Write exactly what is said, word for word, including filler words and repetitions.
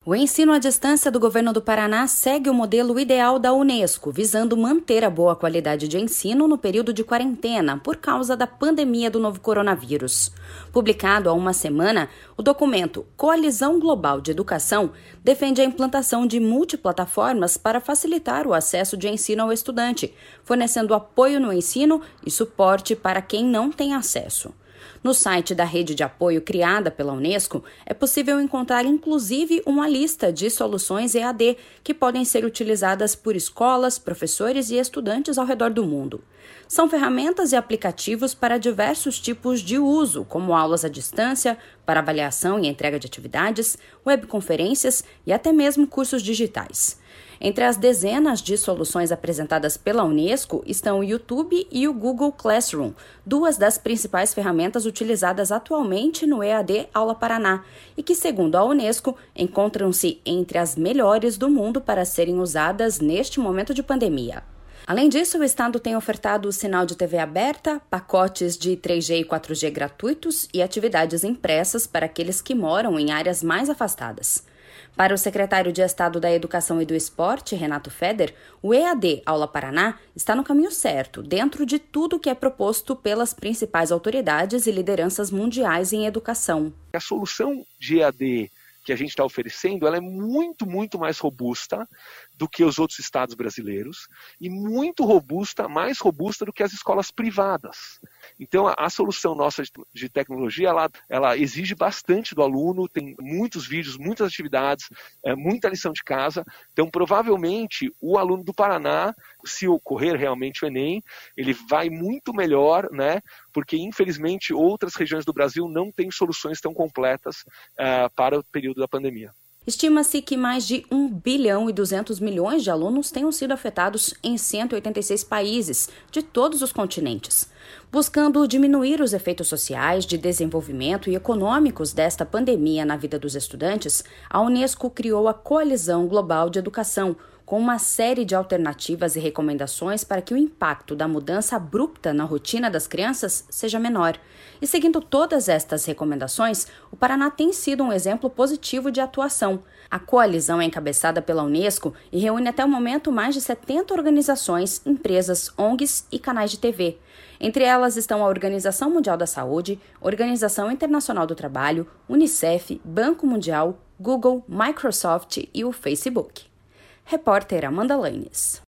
O ensino à distância do governo do Paraná segue o modelo ideal da Unesco, visando manter a boa qualidade de ensino no período de quarentena por causa da pandemia do novo coronavírus. Publicado há uma semana, o documento Coalizão Global de Educação defende a implantação de multiplataformas para facilitar o acesso de ensino ao estudante, fornecendo apoio no ensino e suporte para quem não tem acesso. No site da rede de apoio criada pela Unesco, é possível encontrar inclusive uma lista de soluções E A D que podem ser utilizadas por escolas, professores e estudantes ao redor do mundo. São ferramentas e aplicativos para diversos tipos de uso, como aulas à distância, para avaliação e entrega de atividades, webconferências e até mesmo cursos digitais. Entre as dezenas de soluções apresentadas pela Unesco estão o YouTube e o Google Classroom, duas das principais ferramentas utilizadas atualmente no E A D Aula Paraná e que, segundo a Unesco, encontram-se entre as melhores do mundo para serem usadas neste momento de pandemia. Além disso, o Estado tem ofertado o sinal de T V aberta, pacotes de três G e quatro G gratuitos e atividades impressas para aqueles que moram em áreas mais afastadas. Para o secretário de Estado da Educação e do Esporte, Renato Feder, o E A D Aula Paraná está no caminho certo, dentro de tudo que é proposto pelas principais autoridades e lideranças mundiais em educação. A solução de E A D que a gente está oferecendo, ela é muito, muito mais robusta do que os outros estados brasileiros e muito robusta, mais robusta do que as escolas privadas. Então, a, a solução nossa de, de tecnologia, ela, ela exige bastante do aluno, tem muitos vídeos, muitas atividades, é, muita lição de casa. Então, provavelmente, o aluno do Paraná, se ocorrer realmente o Enem, ele vai muito melhor, né? Porque, infelizmente, outras regiões do Brasil não têm soluções tão completas uh, para o período da pandemia. Estima-se que mais de um bilhão e duzentos milhões de alunos tenham sido afetados em cento e oitenta e seis países de todos os continentes. Buscando diminuir os efeitos sociais, de desenvolvimento e econômicos desta pandemia na vida dos estudantes, a Unesco criou a Coalizão Global de Educação, com uma série de alternativas e recomendações para que o impacto da mudança abrupta na rotina das crianças seja menor. E seguindo todas estas recomendações, o Paraná tem sido um exemplo positivo de atuação. A coalizão é encabeçada pela Unesco e reúne até o momento mais de setenta organizações, empresas, O N Gs e canais de T V. Entre elas estão a Organização Mundial da Saúde, Organização Internacional do Trabalho, Unicef, Banco Mundial, Google, Microsoft e o Facebook. Repórter Amanda Lanes.